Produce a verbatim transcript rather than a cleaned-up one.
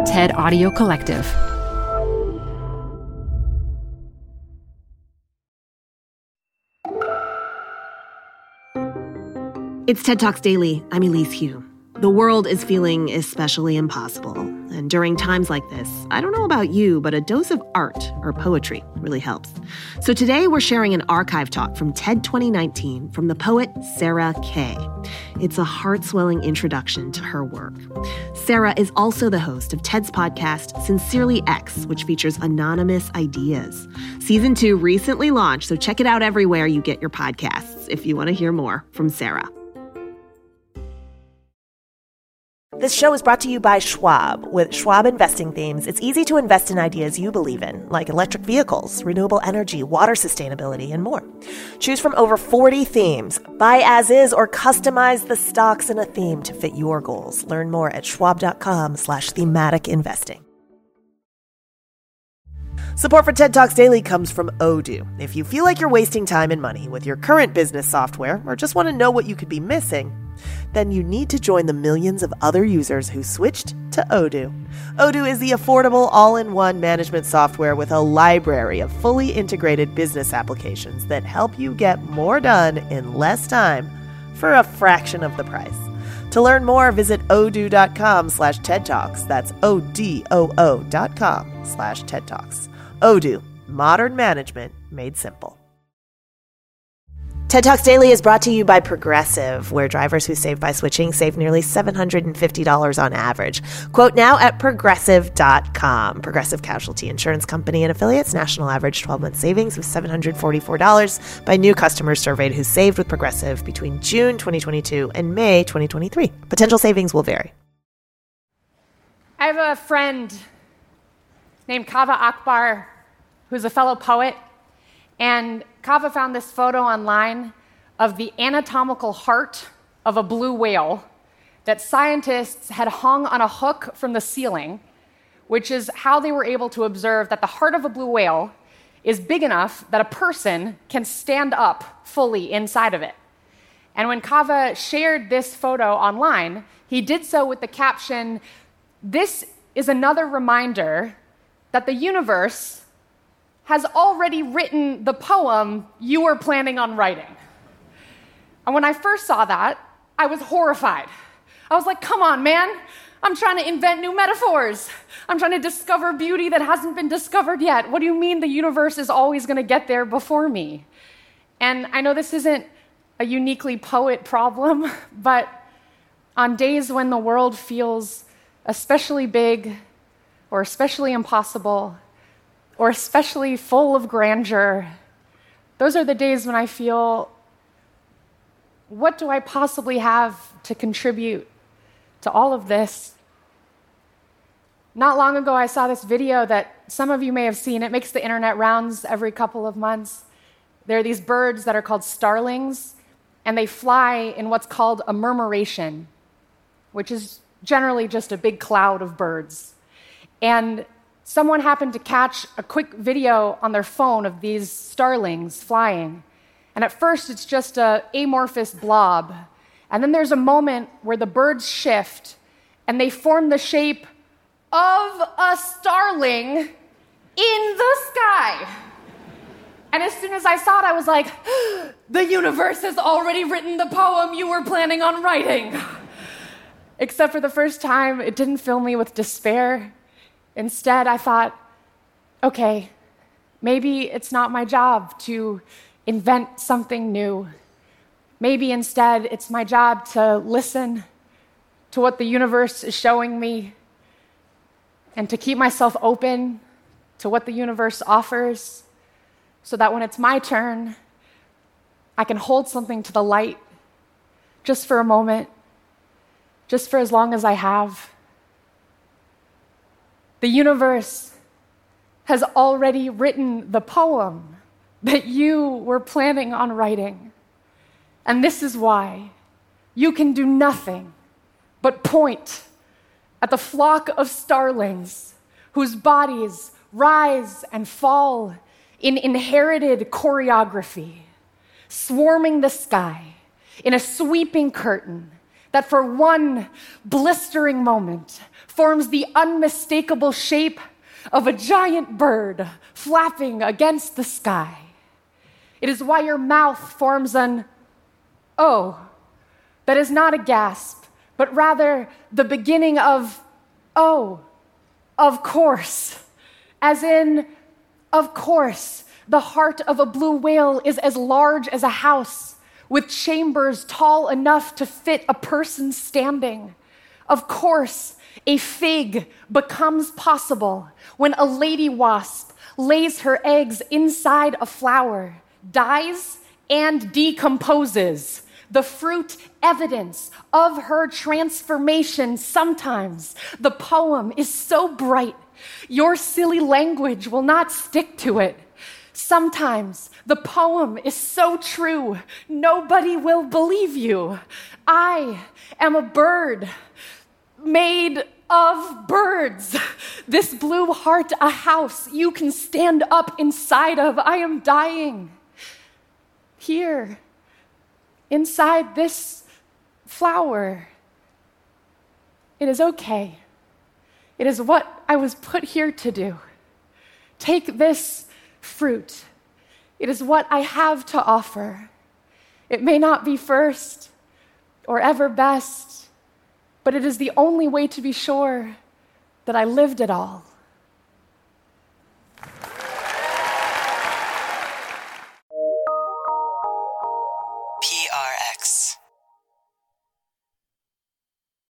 TED Audio Collective. It's TED Talks Daily. I'm Elise Hu. The world is feeling especially impossible. And during times like this, I don't know about you, but a dose of art or poetry really helps. So today we're sharing an archive talk from TED twenty nineteen from the poet Sarah Kay. It's a heart-swelling introduction to her work. Sarah is also the host of TED's podcast, Sincerely X, which features anonymous ideas. Season two recently launched, so check it out everywhere you get your podcasts if you want to hear more from Sarah. This show is brought to you by Schwab. With Schwab investing themes, it's easy to invest in ideas you believe in, like electric vehicles, renewable energy, water sustainability, and more. Choose from over forty themes. Buy as is or customize the stocks in a theme to fit your goals. Learn more at schwab.com slash thematic investing. Support for TED Talks Daily comes from Odoo. If you feel like you're wasting time and money with your current business software or just want to know what you could be missing, then you need to join the millions of other users who switched to Odoo. Odoo is the affordable all-in-one management software with a library of fully integrated business applications that help you get more done in less time for a fraction of the price. To learn more, visit odoo.com slash TED Talks. That's O-D-O-O dot com slash TED Talks. Odoo, modern management made simple. TED Talks Daily is brought to you by Progressive, where drivers who save by switching save nearly seven hundred fifty dollars on average. Quote now at progressive dot com. Progressive Casualty Insurance Company and affiliates. National average twelve-month savings of seven hundred forty-four dollars by new customers surveyed who saved with Progressive between June twenty twenty-two and May twenty twenty-three. Potential savings will vary. I have a friend named Kaveh Akbar, who's a fellow poet, and Kaveh found this photo online of the anatomical heart of a blue whale that scientists had hung on a hook from the ceiling, which is how they were able to observe that the heart of a blue whale is big enough that a person can stand up fully inside of it. And when Kaveh shared this photo online, he did so with the caption, "This is another reminder that the universe has already written the poem you were planning on writing." And when I first saw that, I was horrified. I was like, come on, man. I'm trying to invent new metaphors. I'm trying to discover beauty that hasn't been discovered yet. What do you mean the universe is always going to get there before me? And I know this isn't a uniquely poet problem, but on days when the world feels especially big or especially impossible, or especially full of grandeur, those are the days when I feel, what do I possibly have to contribute to all of this? Not long ago, I saw this video that some of you may have seen. It makes the internet rounds every couple of months. There are these birds that are called starlings, and they fly in what's called a murmuration, which is generally just a big cloud of birds. And someone happened to catch a quick video on their phone of these starlings flying. And at first, it's just an amorphous blob. And then there's a moment where the birds shift, and they form the shape of a starling in the sky. And as soon as I saw it, I was like, the universe has already written the poem you were planning on writing. Except for the first time, it didn't fill me with despair. Instead, I thought, okay, maybe it's not my job to invent something new. Maybe instead, it's my job to listen to what the universe is showing me and to keep myself open to what the universe offers so that when it's my turn, I can hold something to the light just for a moment, just for as long as I have. The universe has already written the poem that you were planning on writing. And this is why you can do nothing but point at the flock of starlings whose bodies rise and fall in inherited choreography, swarming the sky in a sweeping curtain that for one blistering moment forms the unmistakable shape of a giant bird flapping against the sky. It is why your mouth forms an O that is not a gasp, but rather the beginning of oh, of course, as in, of course, the heart of a blue whale is as large as a house, with chambers tall enough to fit a person standing. Of course, a fig becomes possible when a lady wasp lays her eggs inside a flower, dies, and decomposes. The fruit evidence of her transformation. Sometimes the poem is so bright, your silly language will not stick to it. Sometimes the poem is so true, nobody will believe you. I am a bird made of birds. This blue heart, a house you can stand up inside of. I am dying. Here, inside this flower. It is okay. It is what I was put here to do. Take this fruit. It is what I have to offer. It may not be first or ever best, but it is the only way to be sure that I lived it all.